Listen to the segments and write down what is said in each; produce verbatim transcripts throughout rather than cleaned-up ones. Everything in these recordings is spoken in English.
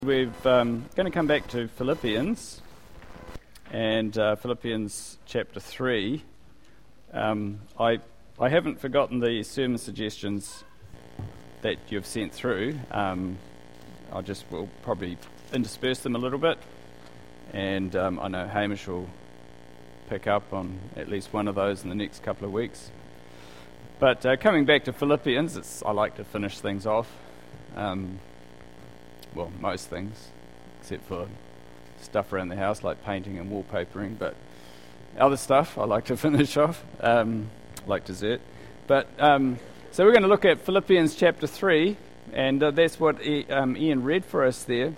We're um, going to come back to Philippians, and uh, Philippians chapter three. Um, I I haven't forgotten the sermon suggestions that you've sent through. Um, I just will probably intersperse them a little bit, and um, I know Hamish will pick up on at least one of those in the next couple of weeks. But uh, coming back to Philippians, it's, I like to finish things off. Um, Well, most things, except for stuff around the house like painting and wallpapering, but other stuff I like to finish off, um, like dessert. But um, so we're going to look at Philippians chapter three, and uh, that's what I, um, Ian read for us there.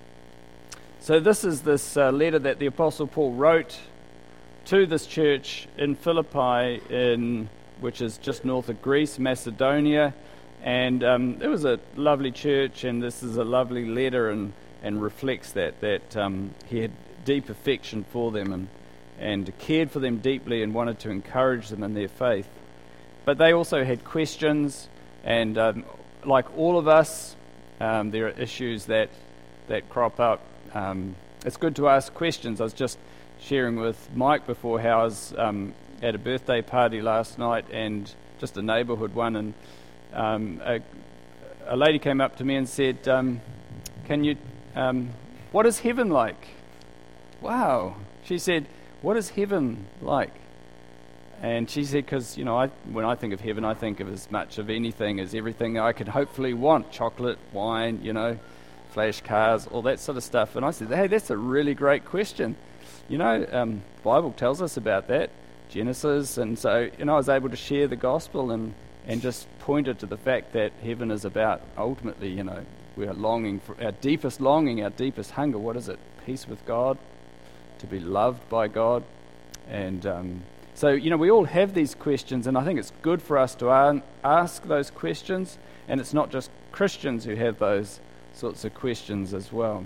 So this is this uh, letter that the Apostle Paul wrote to this church in Philippi, in which is just north of Greece, Macedonia. And um, it was a lovely church, and this is a lovely letter, and, and reflects that, that um, he had deep affection for them and, and cared for them deeply and wanted to encourage them in their faith. But they also had questions, and um, like all of us, um, there are issues that, that crop up. Um, it's good to ask questions. I was just sharing with Mike before how I was um, at a birthday party last night, and just a neighbourhood one, and Um, a, a lady came up to me and said, um, can you, um, what is heaven like? Wow. She said, what is heaven like? And she said, because, you know, I, when I think of heaven, I think of as much of anything as everything I could hopefully want. Chocolate, wine, you know, flash cars, all that sort of stuff. And I said, hey, that's a really great question. You know, um, the Bible tells us about that, Genesis. And so, you know, I was able to share the gospel and and just pointed to the fact that heaven is about, ultimately, you know, we are longing for our deepest longing, our deepest hunger. What is it? Peace with God, to be loved by God. And um, so, you know, we all have these questions, and I think it's good for us to a- ask those questions, and it's not just Christians who have those sorts of questions as well.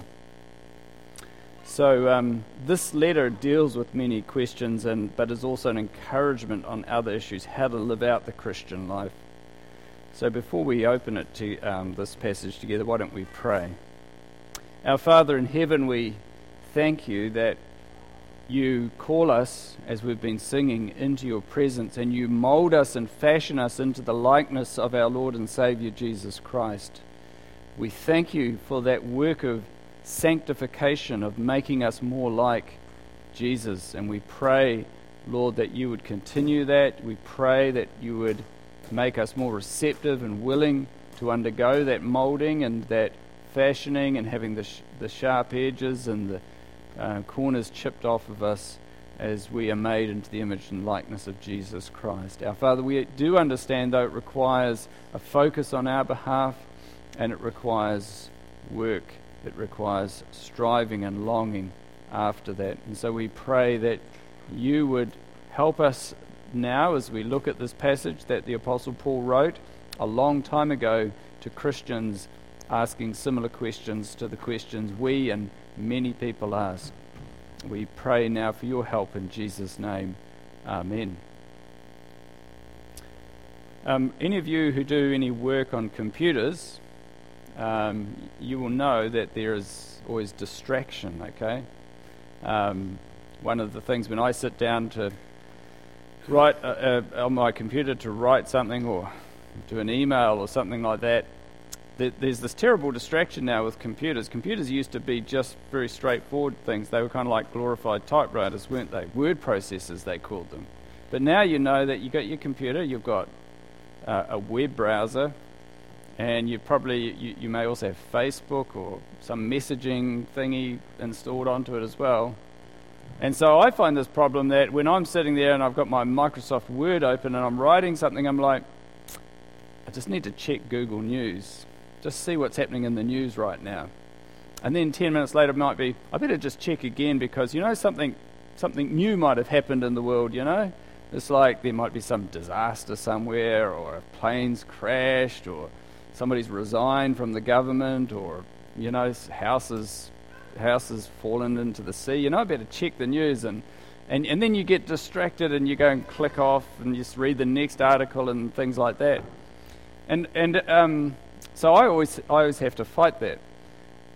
So um, this letter deals with many questions, and but is also an encouragement on other issues, how to live out the Christian life. So before we open it to um, this passage together, why don't we pray? Our Father in heaven, we thank you that you call us, as we've been singing, into your presence, and you mould us and fashion us into the likeness of our Lord and Saviour Jesus Christ. We thank you for that work of sanctification, of making us more like Jesus, and we pray, Lord, that you would continue that. We pray that you would make us more receptive and willing to undergo that moulding and that fashioning, and having the, sh- the sharp edges and the uh, corners chipped off of us as we are made into the image and likeness of Jesus Christ. Our Father, we do understand, though, it requires a focus on our behalf, and it requires work. It requires striving and longing after that. And so we pray that you would help us now as we look at this passage that the Apostle Paul wrote a long time ago to Christians asking similar questions to the questions we and many people ask. We pray now for your help in Jesus' name. Amen. Um, any of you who do any work on computers, Um, you will know that there is always distraction, okay? Um, one of the things when I sit down to write uh, uh, on my computer to write something, or do an email or something like that, th- there's this terrible distraction now with computers. Computers used to be just very straightforward things. They were kind of like glorified typewriters, weren't they? Word processors, they called them. But now you know that you've got your computer, you've got uh, a web browser, and you probably, you, you may also have Facebook or some messaging thingy installed onto it as well. And so I find this problem that when I'm sitting there and I've got my Microsoft Word open and I'm writing something, I'm like, I just need to check Google News, just see what's happening in the news right now. And then ten minutes later it might be, I better just check again, because, you know, something something new might have happened in the world, you know? It's like there might be some disaster somewhere, or a plane's crashed, or somebody's resigned from the government, or, you know, houses houses fallen into the sea. You know, I better check the news, and, and, and then you get distracted and you go and click off and just read the next article and things like that. And and um, so I always I always have to fight that.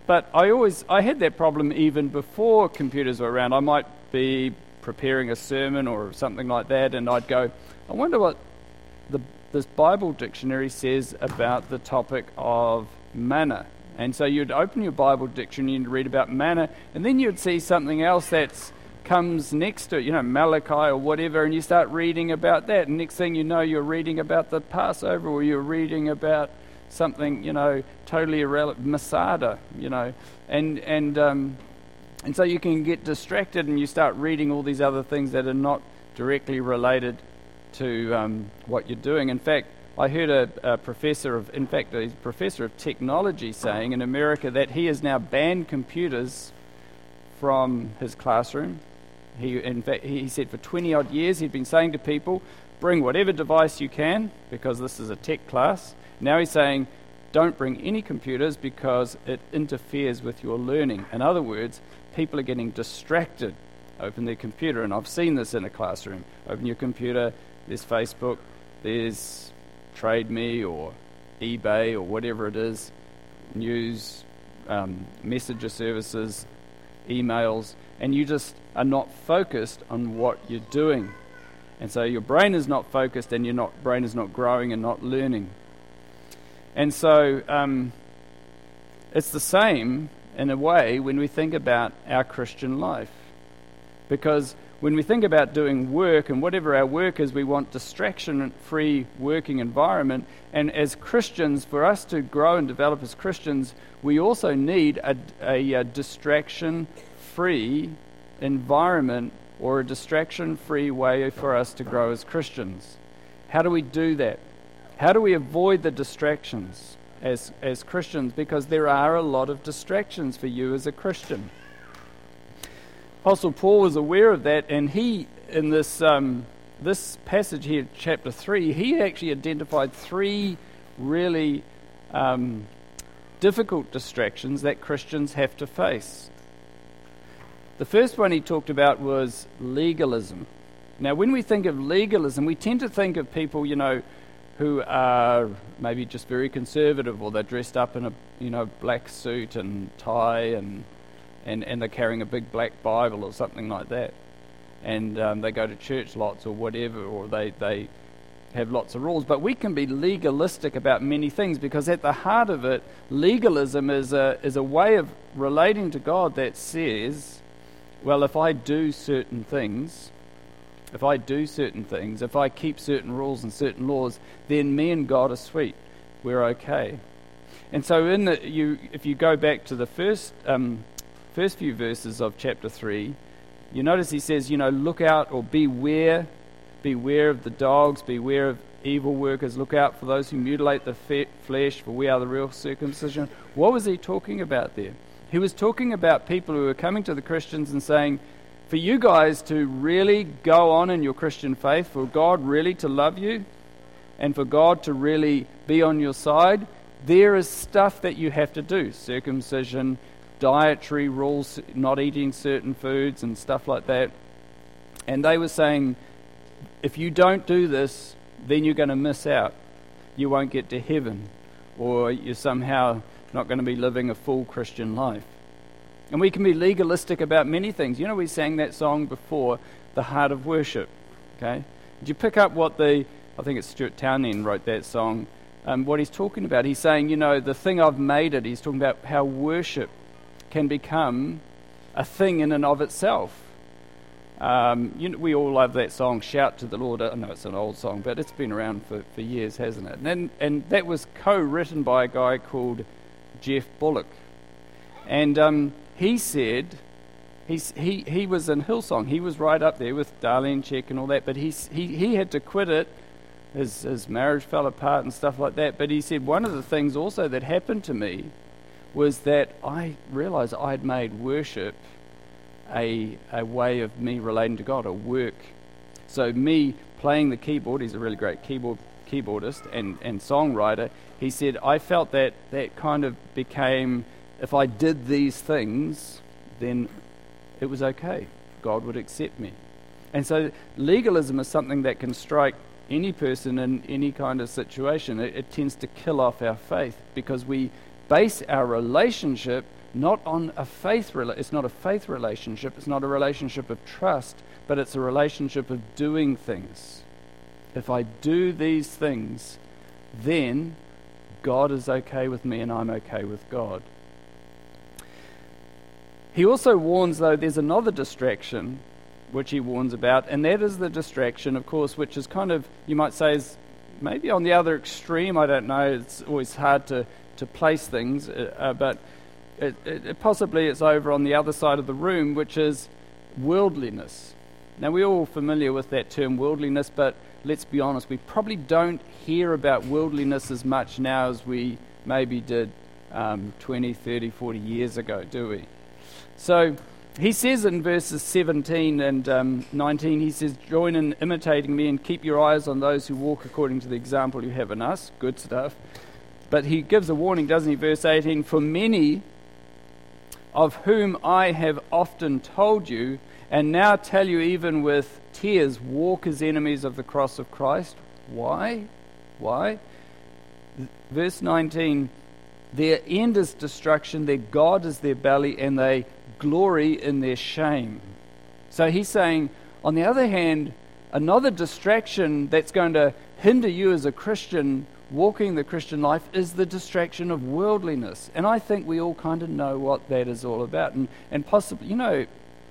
but I always, I had that problem even before computers were around. I might be preparing a sermon or something like that, and I'd go, I wonder what the, this Bible dictionary says about the topic of manna. And so you'd open your Bible dictionary and read about manna, and then you'd see something else that's comes next to it, you know, Malachi or whatever, and you start reading about that, and next thing you know, you're reading about the Passover, or you're reading about something, you know, totally irrelevant, Masada, you know, and and um, and so you can get distracted, and you start reading all these other things that are not directly related to um, what you're doing. In fact, I heard a, a professor of, in fact, a professor of technology saying in America that he has now banned computers from his classroom. He, in fact, he said for twenty odd years he'd been saying to people, bring whatever device you can, because this is a tech class. Now he's saying, don't bring any computers because it interferes with your learning. In other words, people are getting distracted. Open their computer, and I've seen this in a classroom. Open your computer, there's Facebook, there's TradeMe or eBay or whatever it is, news, um, messenger services, emails, and you just are not focused on what you're doing. And so your brain is not focused, and your not, brain is not growing and not learning. And so um, it's the same in a way when we think about our Christian life. Because when we think about doing work, and whatever our work is, we want distraction-free working environment. And as Christians, for us to grow and develop as Christians, we also need a, a, a distraction-free environment, or a distraction-free way for us to grow as Christians. How do we do that? How do we avoid the distractions as as Christians? Because there are a lot of distractions for you as a Christian. Apostle Paul was aware of that, and he, in this um, this passage here, chapter three, he actually identified three really um, difficult distractions that Christians have to face. The first one he talked about was legalism. Now, when we think of legalism, we tend to think of people, you know, who are maybe just very conservative, or they're dressed up in a, you know, black suit and tie, and and, and they're carrying a big black Bible or something like that. And um, they go to church lots or whatever, or they, they have lots of rules. But we can be legalistic about many things, because at the heart of it, legalism is a is a way of relating to God that says, well, if I do certain things, if I do certain things, if I keep certain rules and certain laws, then me and God are sweet. We're okay. And so, in the you, if you go back to the first um, first few verses of chapter three, you notice he says, you know, look out, or beware, beware of the dogs, beware of evil workers, look out for those who mutilate the fe- flesh, for we are the real circumcision. What was he talking about there? He was talking about people who were coming to the Christians and saying, for you guys to really go on in your Christian faith, for God really to love you, and for God to really be on your side, there is stuff that you have to do. Circumcision, dietary rules, not eating certain foods and stuff like that. And they were saying, if you don't do this, then you're going to miss out. You won't get to heaven, or you're somehow not going to be living a full Christian life. And we can be legalistic about many things. You know, we sang that song before, The Heart of Worship. Okay? Did you pick up what the, I think it's Stuart Townend wrote that song, um, what he's talking about? He's saying, you know, the thing I've made it. He's talking about how worship can become a thing in and of itself. Um, you know, we all love that song, Shout to the Lord. I know it's an old song, but it's been around for, for years, hasn't it? And, then, and that was co-written by a guy called Jeff Bullock. And um, he said, he's, he he was in Hillsong. He was right up there with Darlene Check and all that, but he, he, he had to quit it. His, his marriage fell apart and stuff like that. But he said, one of the things also that happened to me was that I realized I'd made worship a a way of me relating to God, a work. So me playing the keyboard, he's a really great keyboard keyboardist and, and songwriter, he said, I felt that that kind of became, if I did these things, then it was okay. God would accept me. And so legalism is something that can strike any person in any kind of situation. It, it tends to kill off our faith, because we base our relationship not on a faith, rela- it's not a faith relationship, it's not a relationship of trust, but it's a relationship of doing things. If I do these things, then God is okay with me and I'm okay with God. He also warns, though, there's another distraction which he warns about, and that is the distraction, of course, which is kind of, you might say, is maybe on the other extreme. I don't know. It's always hard to, to place things, uh, but it, it, it possibly it's over on the other side of the room, which is worldliness. Now, we're all familiar with that term, worldliness, but let's be honest, we probably don't hear about worldliness as much now as we maybe did um, twenty, thirty, forty years ago, do we? So he says in verses seventeen and um, nineteen, he says, join in imitating me and keep your eyes on those who walk according to the example you have in us. Good stuff. But he gives a warning, doesn't he? Verse eighteen, for many of whom I have often told you, and now tell you even with tears, walk as enemies of the cross of Christ. Why? Why? Verse nineteen, their end is destruction, their God is their belly, and they glory in their shame. So he's saying, on the other hand, another distraction that's going to hinder you as a Christian walking the Christian life is the distraction of worldliness. And I think we all kind of know what that is all about. And and possibly, you know,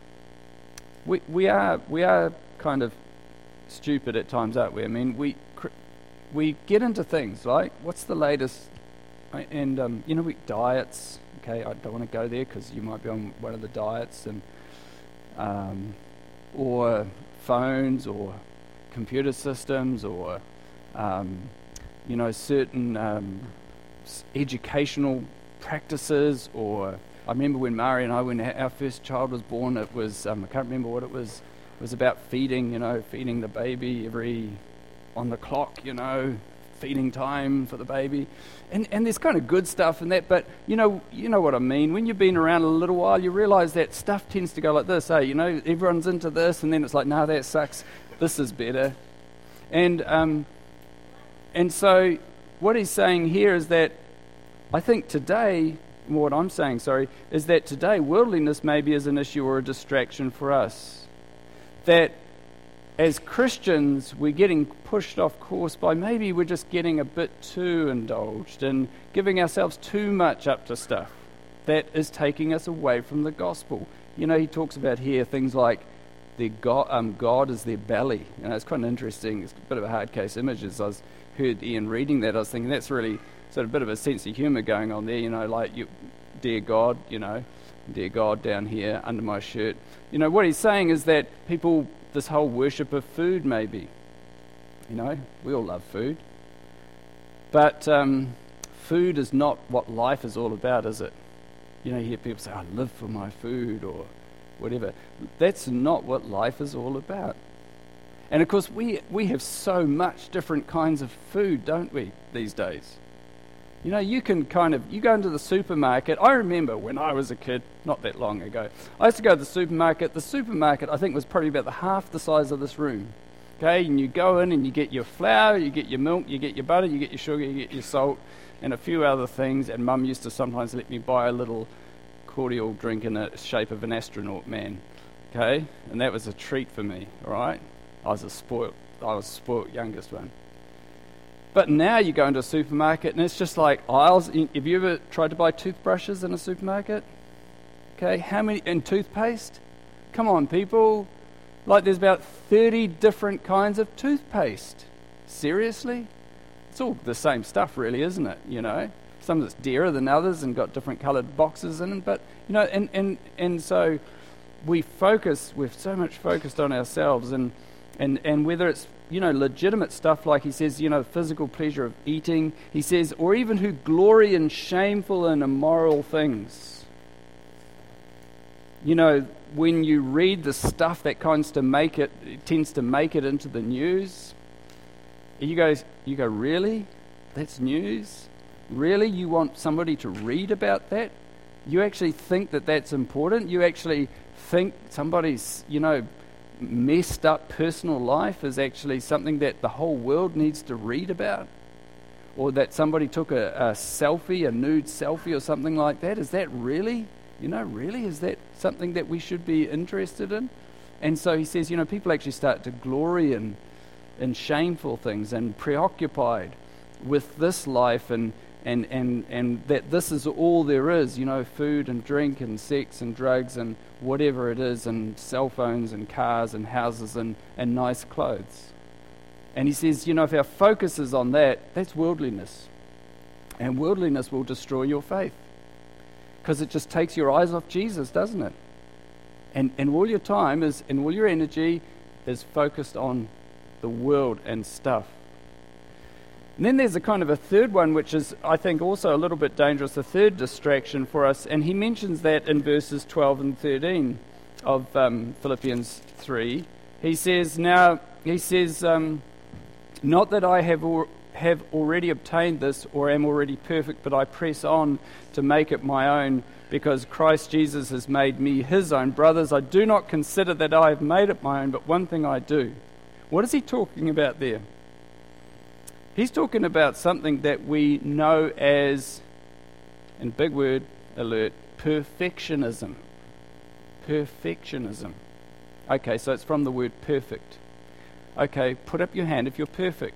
we we are we are kind of stupid at times, aren't we? I mean, we we get into things like, what's the latest? And um, you know, we diets. Okay, I don't want to go there because you might be on one of the diets, and um, or phones, or computer systems, or um, you know, certain um, educational practices. Or I remember when Mari and I, when our first child was born, it was um, I can't remember what it was. It was about feeding, you know, feeding the baby every on the clock, you know. Feeding time for the baby, and and there's kind of good stuff in that, but you know you know what I mean. When you've been around a little while, you realise that stuff tends to go like this. Hey, you know, everyone's into this, and then it's like, no, that sucks. This is better, and um, and so what he's saying here is that I think today, what I'm saying, sorry, is that today worldliness maybe is an issue or a distraction for us. That as Christians, we're getting pushed off course by maybe we're just getting a bit too indulged and giving ourselves too much up to stuff that is taking us away from the gospel. You know, he talks about here things like their God, um, God is their belly. You know, it's quite interesting. It's a bit of a hard case image. As I was heard Ian reading that, I was thinking that's really sort of a bit of a sense of humour going on there. You know, like, you, dear God, you know, dear God down here under my shirt. You know, what he's saying is that people, this whole worship of food maybe. You know, we all love food. But um, food is not what life is all about, is it? You know, you hear people say, I live for my food or whatever. That's not what life is all about. And of course, we, we have so much different kinds of food, don't we, these days? You know, you can kind of, you go into the supermarket. I remember when I was a kid, not that long ago, I used to go to the supermarket. The supermarket, I think, was probably about the half the size of this room. Okay, and you go in and you get your flour, you get your milk, you get your butter, you get your sugar, you get your salt, and a few other things. And Mum used to sometimes let me buy a little cordial drink in the shape of an astronaut man. Okay, and that was a treat for me, all right? I was a spoilt, I was spoilt youngest one. But now you go into a supermarket and it's just like aisles. Have you ever tried to buy toothbrushes in a supermarket? Okay, how many, and toothpaste? Come on, people. Like, there's about thirty different kinds of toothpaste. Seriously? It's all the same stuff, really, isn't it? You know, some that's dearer than others and got different coloured boxes in them. But, you know, and, and, and so we focus, we're so much focused on ourselves, and, and, and whether it's, you know, legitimate stuff like he says, you know, physical pleasure of eating, he says, or even who glory in shameful and immoral things. You know, when you read the stuff that kinds to make it, it tends to make it into the news, you go, you go, really? That's news? Really? You want somebody to read about that? You actually think that that's important? You actually think somebody's, you know, messed up personal life is actually something that the whole world needs to read about? or that somebody took a, a selfie, a nude selfie or something like that. Is that really, you know, really, is that something that we should be interested in? And so he says, you know, people actually start to glory in, in shameful things and preoccupied with this life and, and, and, and that this is all there is, you know, food and drink and sex and drugs and whatever it is, and cell phones and cars and houses and, and nice clothes. And he says, you know, if our focus is on that, that's worldliness. And worldliness will destroy your faith. Because it just takes your eyes off Jesus, doesn't it? And and all your time is, and all your energy is focused on the world and stuff. And then there's a kind of a third one, which is, I think, also a little bit dangerous, a third distraction for us. And he mentions that in verses twelve and thirteen of um, Philippians three. He says, now, he says, um, not that I have al- have already obtained this or am already perfect, but I press on to make it my own, because Christ Jesus has made me his own. Brothers, I do not consider that I have made it my own, but one thing I do. What is he talking about there? He's talking about something that we know as, in big word alert, perfectionism. Perfectionism. Okay, so it's from the word perfect. Okay, put up your hand if you're perfect.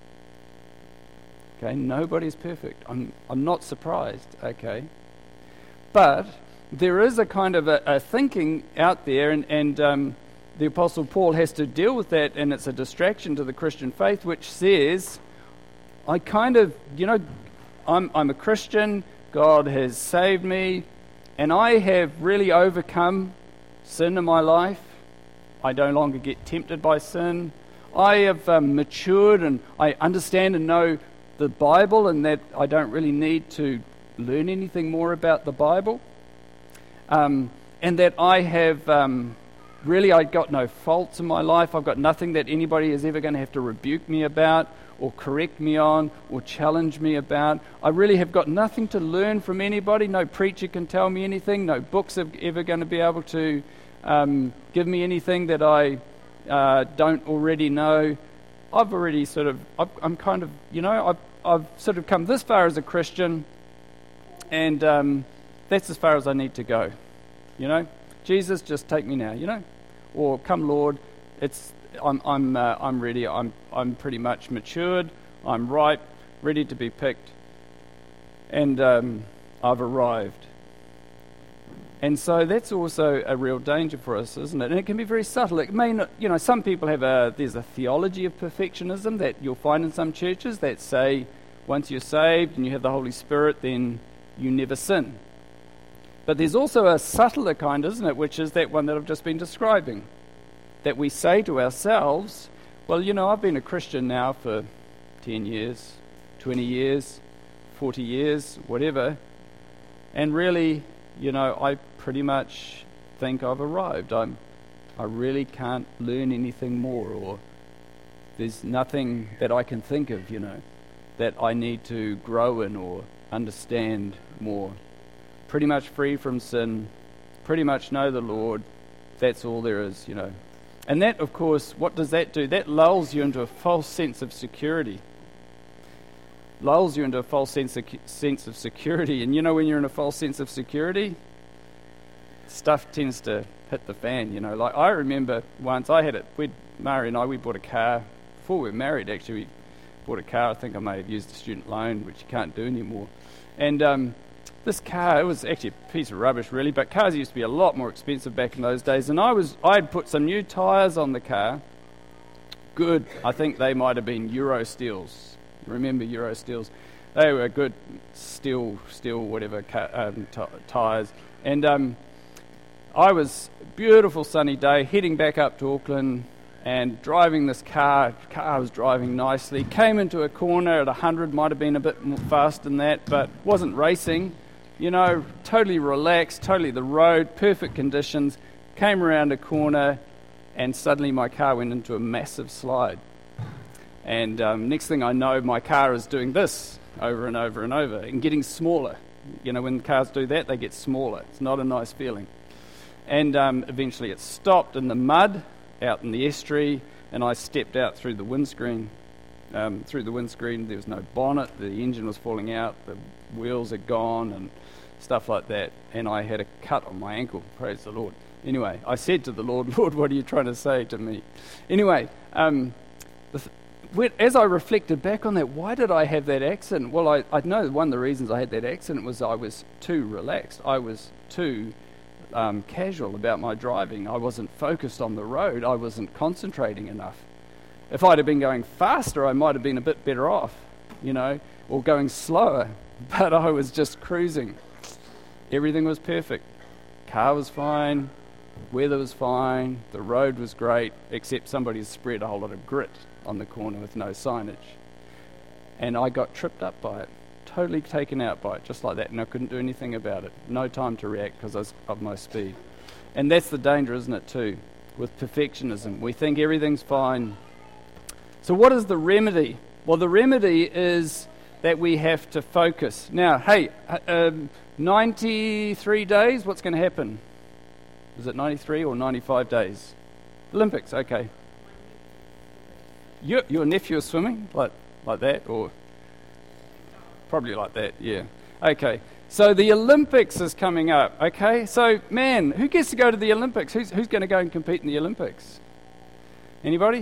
Okay, nobody's perfect. I'm I'm not surprised, okay. But there is a kind of a, a thinking out there, and, and um, the Apostle Paul has to deal with that, and it's a distraction to the Christian faith, which says, I kind of, you know, I'm I'm a Christian, God has saved me, and I have really overcome sin in my life. I no longer get tempted by sin. I have um, matured, and I understand and know the Bible, and that I don't really need to learn anything more about the Bible. Um, and that I have um, really, I've got no faults in my life. I've got nothing that anybody is ever going to have to rebuke me about or correct me on or challenge me about. I really have got nothing to learn from anybody. No preacher can tell me anything. No books are ever going to be able to um, give me anything that I uh, don't already know. I've already sort of, I've, I'm kind of, you know, I've, I've sort of come this far as a Christian, and um, that's as far as I need to go, you know. Jesus, just take me now, you know, or come, Lord. It's I'm I'm uh, I'm ready. I'm I'm pretty much matured. I'm ripe, ready to be picked, and um, I've arrived. And so that's also a real danger for us, isn't it? And it can be very subtle. It may not, you know, some people have a, there's a theology of perfectionism that you'll find in some churches that say once you're saved and you have the Holy Spirit, then you never sin. But there's also a subtler kind, isn't it, which is that one that I've just been describing, that we say to ourselves, well, you know, I've been a Christian now for ten years, twenty years, forty years, whatever, and really, you know, I pretty much think I've arrived. I'm, I really can't learn anything more, or there's nothing that I can think of, you know, that I need to grow in or understand more. Pretty much free from sin, pretty much know the Lord. That's all there is, you know. And that, of course, what does that do? That lulls you into a false sense of security. Lulls you into a false sense of, sense of security. And you know, when you're in a false sense of security, stuff tends to hit the fan, you know. Like, I remember once I had it, we'd, Mari and I, we bought a car. Before we were married, actually, we bought a car. I think I may have used a student loan, which you can't do anymore. And um, this car, it was actually a piece of rubbish, really, but cars used to be a lot more expensive back in those days. And I was, I'd put some new tyres on the car. Good. I think they might have been Euro Steels. Remember Euro Steels? They were good steel, steel, whatever, car, um, t- tyres. And um, I was, beautiful sunny day, heading back up to Auckland and driving this car. Car was driving nicely. Came into a corner at one hundred, might have been a bit more fast than that, but wasn't racing. You know, totally relaxed, totally the road, perfect conditions. Came around a corner, and suddenly my car went into a massive slide. And um, next thing I know, my car is doing this over and over and over and getting smaller. You know, when cars do that, they get smaller. It's not a nice feeling. And um, eventually it stopped in the mud out in the estuary, and I stepped out through the windscreen. um, through the windscreen. There was no bonnet. The engine was falling out. The wheels had gone and stuff like that. And I had a cut on my ankle. Praise the Lord. Anyway, I said to the Lord, Lord, what are you trying to say to me? Anyway, um, the th- when, as I reflected back on that, why did I have that accident? Well, I, I know one of the reasons I had that accident was I was too relaxed. I was too um, casual about my driving. I wasn't focused on the road. I wasn't concentrating enough. If I'd have been going faster, I might have been a bit better off, you know, or going slower. But I was just cruising. Everything was perfect. Car was fine. Weather was fine. The road was great, except somebody spread a whole lot of grit on the corner with no signage. And I got tripped up by it. Totally taken out by it, just like that. And I couldn't do anything about it. No time to react because of my speed. And that's the danger, isn't it, too, with perfectionism. We think everything's fine. So what is the remedy? Well, the remedy is that we have to focus. Now, hey, um, ninety-three days, what's going to happen? Is it ninety-three or ninety-five days? Olympics, okay. Your, your nephew is swimming? Like, like that? Or probably like that, yeah. Okay, so the Olympics is coming up, okay? So, man, who gets to go to the Olympics? Who's, who's going to go and compete in the Olympics? Anybody?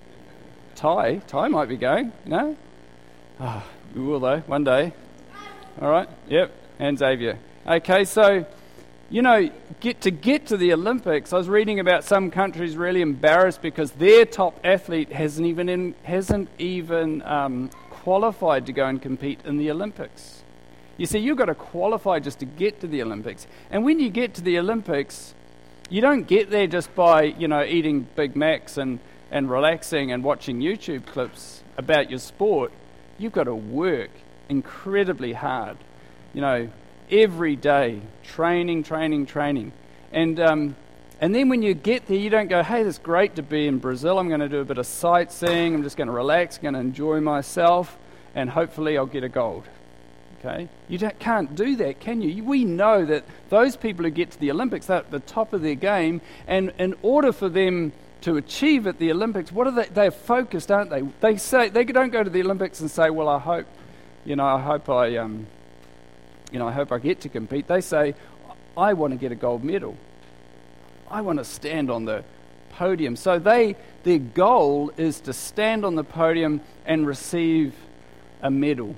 Ty. Ty might be going, no? Oh, we will though, one day. All right, yep, and Xavier. Okay, so, you know, get to get to the Olympics, I was reading about some countries really embarrassed because their top athlete hasn't even in, hasn't even um, qualified to go and compete in the Olympics. You see, you've got to qualify just to get to the Olympics. And when you get to the Olympics, you don't get there just by, you know, eating Big Macs and, and relaxing and watching YouTube clips about your sport. You've got to work incredibly hard, you know, every day, training, training, training. And um, and then when you get there, you don't go, hey, it's great to be in Brazil. I'm going to do a bit of sightseeing. I'm just going to relax, going to enjoy myself, and hopefully I'll get a gold. Okay? You don't, can't do that, can you? We know that those people who get to the Olympics, they're at the top of their game, and in order for them to achieve at the Olympics, what are they? They're focused, aren't they? They say they don't go to the Olympics and say, well, I hope, you know, I hope I, um, you know, I hope I get to compete. They say, I want to get a gold medal. I want to stand on the podium. So they, their goal is to stand on the podium and receive a medal.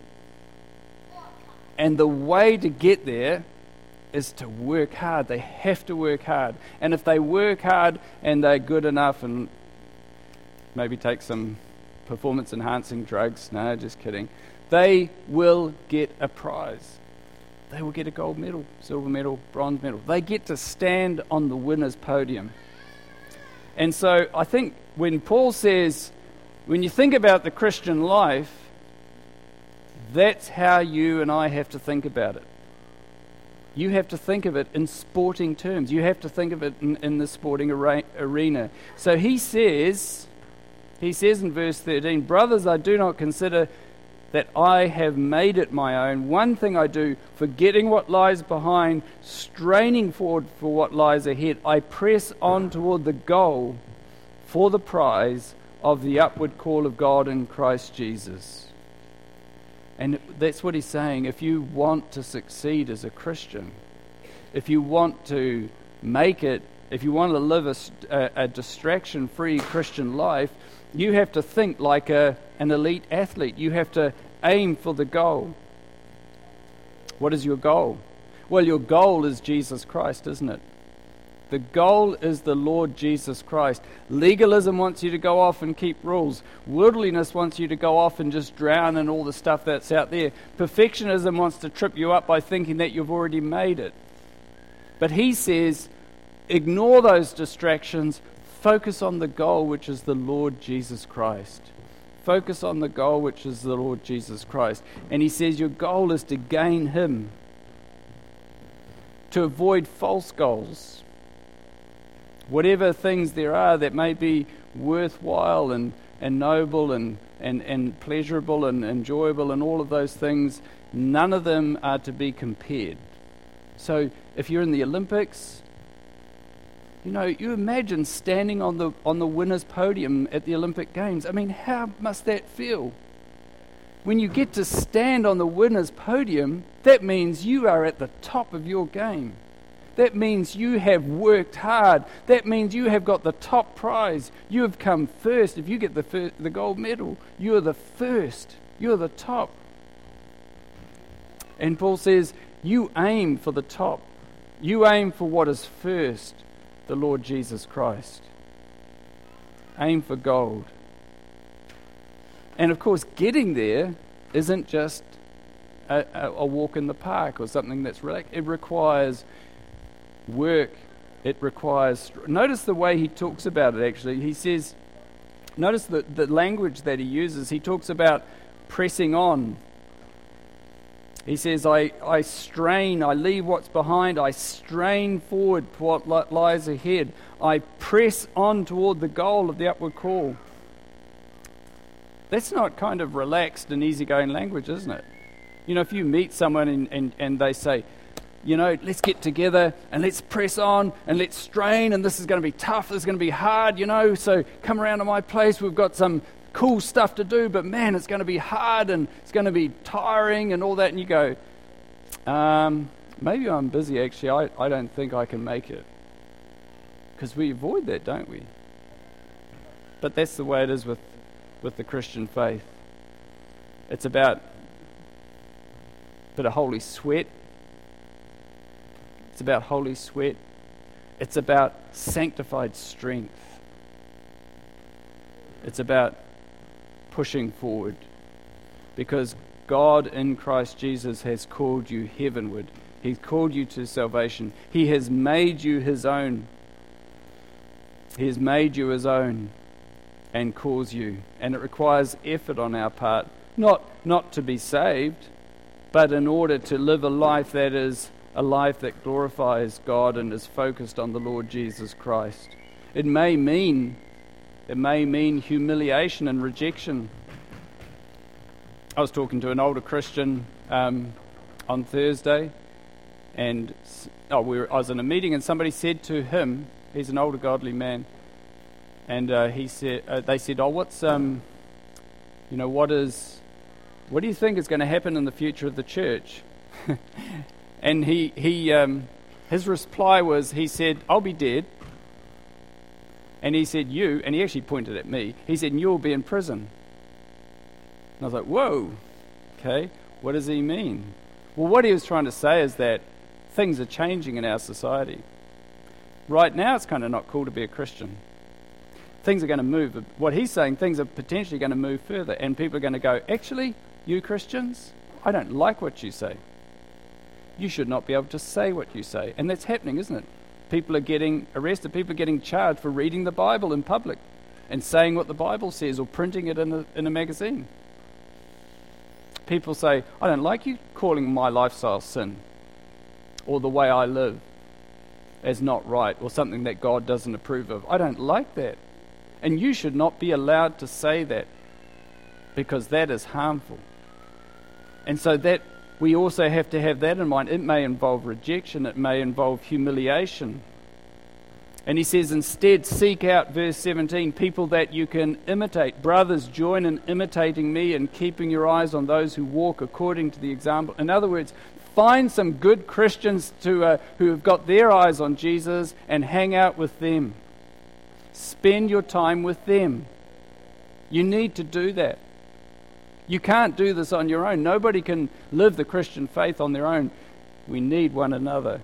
And the way to get there is to work hard. They have to work hard. And if they work hard and they're good enough and maybe take some performance-enhancing drugs, no, just kidding, they will get a prize. They will get a gold medal, silver medal, bronze medal. They get to stand on the winner's podium. And so I think when Paul says, when you think about the Christian life, that's how you and I have to think about it. You have to think of it in sporting terms. You have to think of it in, in the sporting ara- arena. So he says, he says in verse thirteen, brothers, I do not consider that I have made it my own. One thing I do, forgetting what lies behind, straining forward for what lies ahead, I press on toward the goal for the prize of the upward call of God in Christ Jesus. And that's what he's saying. If you want to succeed as a Christian, if you want to make it, if you want to live a, a, a distraction-free Christian life, you have to think like a, an elite athlete. You have to aim for the goal. What is your goal? Well, your goal is Jesus Christ, isn't it? The goal is the Lord Jesus Christ. Legalism wants you to go off and keep rules. Worldliness wants you to go off and just drown in all the stuff that's out there. Perfectionism wants to trip you up by thinking that you've already made it. But he says, ignore those distractions. Focus on the goal, which is the Lord Jesus Christ. Focus on the goal, which is the Lord Jesus Christ. And he says your goal is to gain him. To avoid false goals. Whatever things there are that may be worthwhile and, and noble and, and, and pleasurable and enjoyable and all of those things, none of them are to be compared. So if you're in the Olympics, You know, you imagine standing on the on the winner's podium at the Olympic Games. I mean, how must that feel? When you get to stand on the winner's podium, that means you are at the top of your game. That means you have worked hard. That means you have got the top prize. You have come first. If you get the fir- the gold medal, you are the first. You are the top. And Paul says, you aim for the top. You aim for what is first, the Lord Jesus Christ. Aim for gold. And of course, getting there isn't just a, a, a walk in the park or something that's relaxed. It requires work. It requires... Notice the way he talks about it, actually. He says, notice the, the language that he uses. He talks about pressing on. He says, I, I strain, I leave what's behind, I strain forward to what li- lies ahead. I press on toward the goal of the upward call. That's not kind of relaxed and easygoing language, isn't it? You know, if you meet someone and, and, and they say, you know, let's get together and let's press on and let's strain, and this is going to be tough, this is going to be hard, you know, so come around to my place, we've got some cool stuff to do, but man, it's going to be hard and it's going to be tiring and all that. And you go, um, maybe I'm busy, actually, I, I don't think I can make it. Because we avoid that, don't we? But that's the way it is with, with the Christian faith. It's about a bit of holy sweat. It's about holy sweat. It's about sanctified strength. It's about pushing forward, because God in Christ Jesus has called you heavenward. He's called you to salvation. He has made you his own. He has made you his own and calls you. And it requires effort on our part, not not to be saved, but in order to live a life that is a life that glorifies God and is focused on the Lord Jesus Christ. It may mean It may mean humiliation and rejection. I was talking to an older Christian um, on Thursday, and oh, we were, I was in a meeting, and somebody said to him, he's an older godly man, and uh, he said, uh, they said, "Oh, what's um, you know, what is, what do you think is going to happen in the future of the church?" And he he um, his reply was, he said, "I'll be dead." And he said, you, and he actually pointed at me, he said, "You'll be in prison." And I was like, whoa, okay, what does he mean? Well, what he was trying to say is that things are changing in our society. Right now, it's kind of not cool to be a Christian. Things are going to move. What he's saying, things are potentially going to move further, and people are going to go, actually, you Christians, I don't like what you say. You should not be able to say what you say. And that's happening, isn't it? People are getting arrested. People are getting charged for reading the Bible in public and saying what the Bible says or printing it in a, in a magazine. People say, I don't like you calling my lifestyle sin or the way I live as not right or something that God doesn't approve of. I don't like that. And you should not be allowed to say that, because that is harmful. And so that we also have to have that in mind. It may involve rejection. It may involve humiliation. And he says, instead, seek out, verse seventeen, people that you can imitate. Brothers, join in imitating me and keeping your eyes on those who walk according to the example. In other words, find some good Christians to, uh, who have got their eyes on Jesus and hang out with them. Spend your time with them. You need to do that. You can't do this on your own. Nobody can live the Christian faith on their own. We need one another.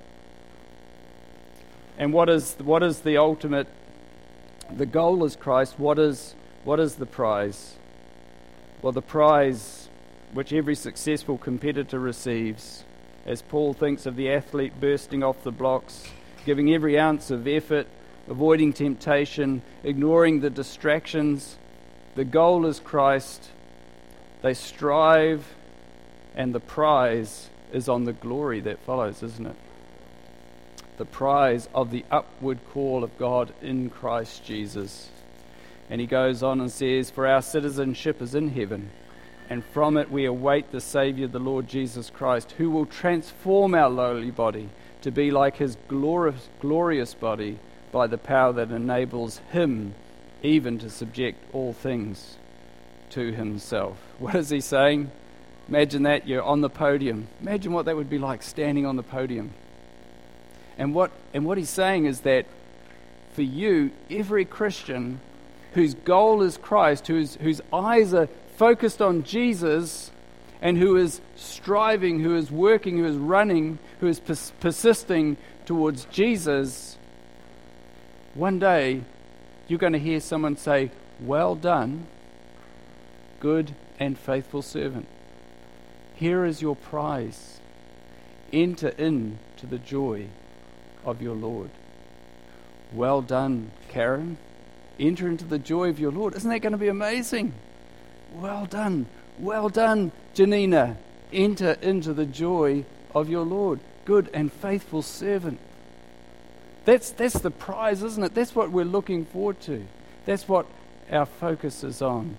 And what is what is the ultimate? The goal is Christ. What is what is the prize? Well, the prize which every successful competitor receives, as Paul thinks of the athlete bursting off the blocks, giving every ounce of effort, avoiding temptation, ignoring the distractions. The goal is Christ. They strive, and the prize is on the glory that follows, isn't it? The prize of the upward call of God in Christ Jesus. And he goes on and says, for our citizenship is in heaven, and from it we await the Saviour, the Lord Jesus Christ, who will transform our lowly body to be like his glorious, glorious body by the power that enables him even to subject all things to himself. What is he saying? Imagine that you're on the podium. Imagine what that would be like, standing on the podium. And what and what he's saying is that for you, every Christian whose goal is Christ, whose whose eyes are focused on Jesus, and who is striving, who is working, who is running, who is pers- persisting towards Jesus, one day you're going to hear someone say, "Well done, good and faithful servant. Here is your prize. Enter into the joy of your Lord." Well done, Karen. Enter into the joy of your Lord. Isn't that going to be amazing? Well done. Well done, Janina. Enter into the joy of your Lord. Good and faithful servant. That's that's the prize, isn't it? That's what we're looking forward to. That's what our focus is on.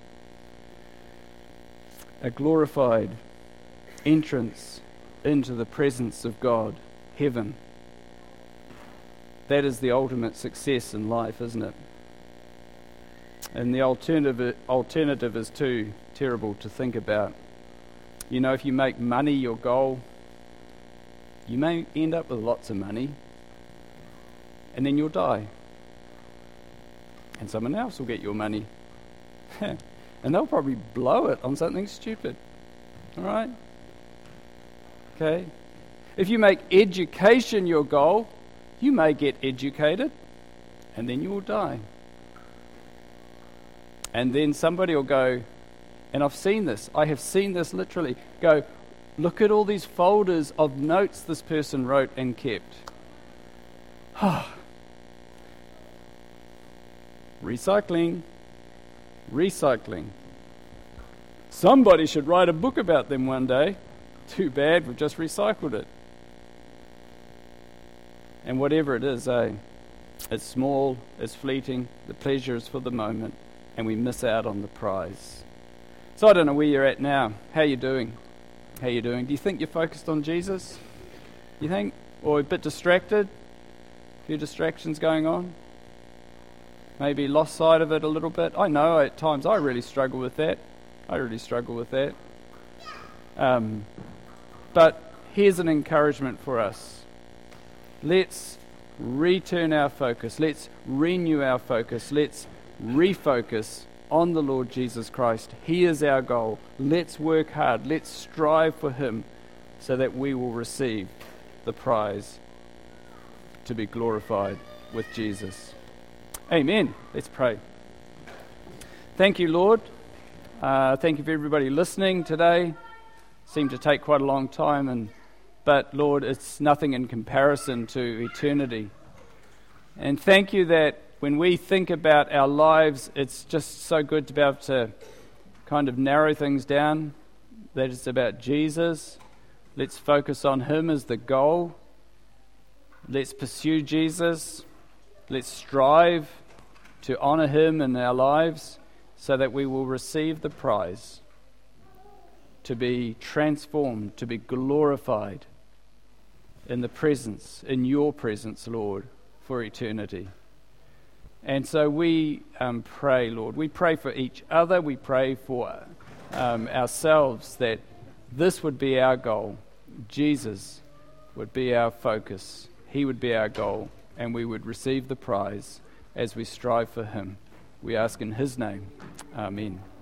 A glorified entrance into the presence of God, heaven. That is the ultimate success in life, isn't it? And the alternative alternative is too terrible to think about. You know, if you make money your goal, you may end up with lots of money, and then you'll die. And someone else will get your money. And they'll probably blow it on something stupid. All right? Okay? If you make education your goal, you may get educated, and then you will die. And then somebody will go, and I've seen this, I have seen this literally, go, look at all these folders of notes this person wrote and kept. Recycling. Recycling. Somebody should write a book about them one day. Too bad, we've just recycled it. And whatever it is, eh? It's small, it's fleeting, the pleasure is for the moment, and we miss out on the prize. So I don't know where you're at now. How are you doing? How are you doing? Do you think you're focused on Jesus? You think? Or a bit distracted? A few distractions going on? Maybe lost sight of it a little bit? I know at times I really struggle with that. I really struggle with that. Um, but here's an encouragement for us. Let's return our focus. Let's renew our focus. Let's refocus on the Lord Jesus Christ. He is our goal. Let's work hard. Let's strive for Him so that we will receive the prize to be glorified with Jesus. Amen. Let's pray. Thank you, Lord. Uh, thank you for everybody listening today. Seemed to take quite a long time, and but Lord, it's nothing in comparison to eternity. And thank you that when we think about our lives, it's just so good to be able to kind of narrow things down, that it's about Jesus. Let's focus on Him as the goal. Let's pursue Jesus. Let's strive to honor Him in our lives so that we will receive the prize, to be transformed, to be glorified in the presence, in your presence, Lord, for eternity. And so we um, pray, Lord, we pray for each other, we pray for um, ourselves that this would be our goal. Jesus would be our focus. He would be our goal, and we would receive the prize as we strive for Him. We ask in His name. Amen.